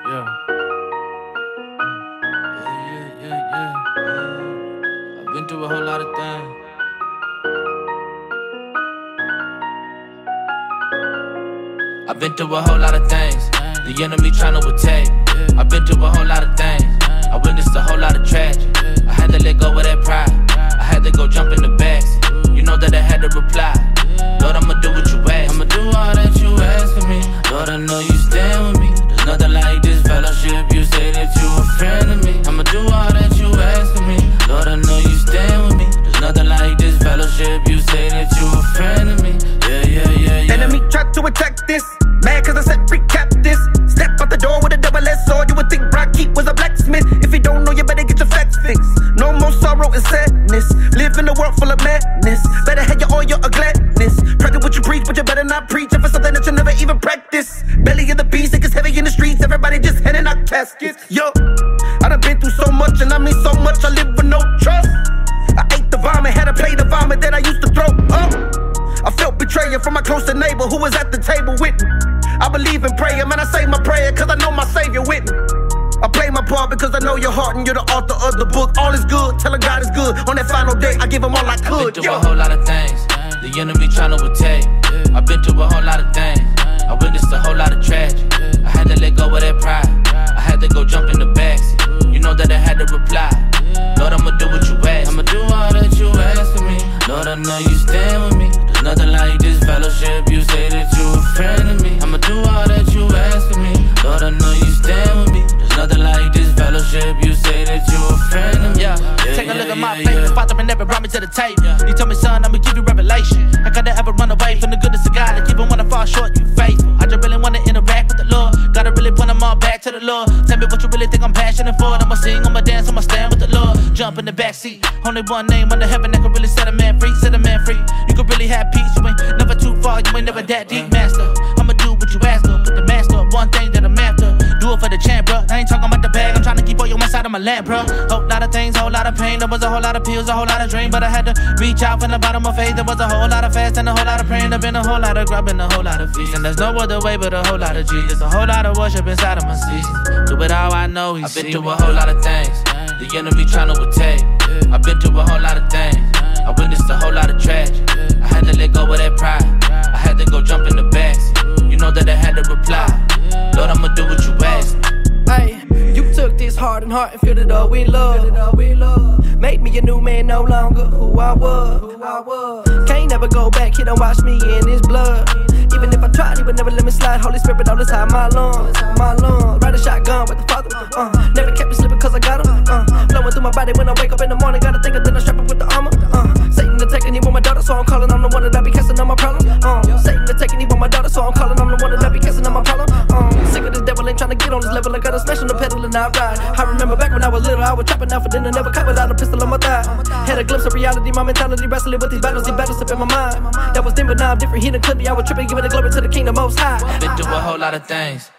Yeah. I've been through a whole lot of things. I've been through a whole lot of things. The enemy tryna attack. I've been through a whole lot of things. I witnessed a whole lot of tragedy. I had to let go of that pride. I had to go jump in the bags. You know that I had to reply. Lord, I'ma do what you ask. I'ma do all that you ask of me. Lord, I know you stand with me. There's nothing like this fellowship. You say that you a friend of me. I'ma do all that you ask of me. Lord, I know you stand with me. There's nothing like this fellowship. You say that you a friend of me. Yeah. Enemy tried to attack this. Mad cause I said free captives. Step out the door with a double-edged sword. You would think Rocky was a blacksmith. If you don't know, you better get your facts fixed. No more sorrow and sadness. Live in a world full of madness. Better have your oil of gladness. Practice what you preach, but you better not preach it for something that you never even practice. Belly of the beast, it gets heavy in the streets. Everybody just handing out caskets. Yo, I done been through so much, and I mean so much. I live with no trust. I ate the vomit, had to play the vomit that I used to throw up. I felt betrayal from my closest neighbor who was at the table with me. I believe in prayer, man, I say my prayer cause I know my Savior with me. I play my part because I know your heart and you're the author of the book. All is good, telling God is good. On that final day, I give him all I could. I've been through a whole lot of things. The enemy tryna attack. I've been through a whole lot of things. I witnessed a whole lot of tragedy. I had to let go of that pride. I had to go jump in the backseat. You know that I had to reply. Lord, I'ma do what you ask. I'ma do all that you ask of me. Lord, I know you stand with me. There's nothing like this fellowship. You say that you a friend of me. I'ma do all that you ask of me. Lord, I know you stand with me. There's nothing like this fellowship. You say that you a friend of me. Take a look at my faith. The Father never brought me to the table. He told me, son, I'ma give you revelation. I gotta ever run away from the goodness of God. And even when I fall short, you faithful. I just really wanna interact with the Lord. Gotta really point them all back to the Lord. Tell me what you really think I'm passionate for. I'ma sing, I'ma dance, I'ma stand with the Lord. Jump in the backseat. Only one name under heaven that can really set a man free. Set a man free. You can really have peace. You ain't never too far. You ain't never that deep, master. I'ma do what you ask of. Put the master up. One thing that I'm after. Do it for the champ, bro. I ain't talking about the bag. I'm trying to keep all your inside of my lamp, bro. Whole lot of things, whole lot of pain. There was a whole lot of pills, a whole lot of dream. But I had to reach out from the bottom of faith. There was a whole lot of fast and a whole lot of praying. There been a whole lot of grub and a whole lot of feast. And there's no other way but a whole lot of Jesus. A whole lot of worship inside of my seasons. Do it all I know, he's I've been through a whole lot of things. The enemy tryna attack. I've been through a whole lot of things. I witnessed a whole lot of tragedy. I had to let go of that pride. I had to go jump in the backseat. You know that I had to reply. Lord, I'ma do what you ask. Hey, you took this heart and filled it up with love. Made me a new man, no longer who I was. Can't never go back, he done wash me in his blood. Even if I tried, he would never let me slide. Holy Spirit all inside my lungs. Ride a shotgun with the Father. Never kept me slipping cause I got him. Blowing through my body when I wake up in the morning. Gotta think of then I strap it with the armor. Satan attacking, he want my daughter, so I'm calling. I'm the one that be casting on my problem. Satan attacking, he want my daughter, so I'm calling. I'm the one that be casting on my problem. Sick of this devil, ain't trying to get on this level. I gotta smash on the pedal and I ride. I remember back when I was little, I was trapping out for dinner. Never caught without a pistol on my thigh. Had a glimpse of reality, my mentality wrestling with these battles up in my mind. That was then, but now I'm different. He done clipped me, I was tripping, giving the glory to the kingdom most high. I've been through a whole lot of things.